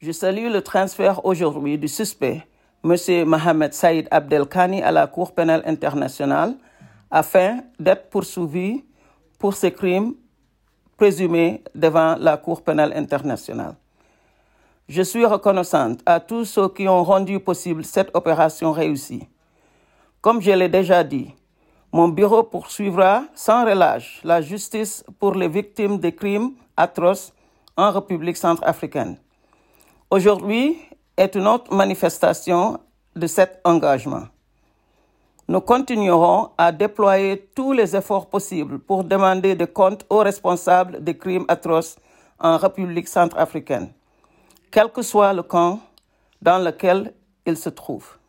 Je salue le transfert aujourd'hui du suspect, M. Mohamed Saïd Abdelkani, à la Cour pénale internationale afin d'être poursuivi pour ces crimes présumés devant la Cour pénale internationale. Je suis reconnaissante à tous ceux qui ont rendu possible cette opération réussie. Comme je l'ai déjà dit, mon bureau poursuivra sans relâche la justice pour les victimes des crimes atroces en République centrafricaine. Aujourd'hui est une autre manifestation de cet engagement. Nous continuerons à déployer tous les efforts possibles pour demander des comptes aux responsables des crimes atroces en République centrafricaine, quel que soit le camp dans lequel ils se trouvent.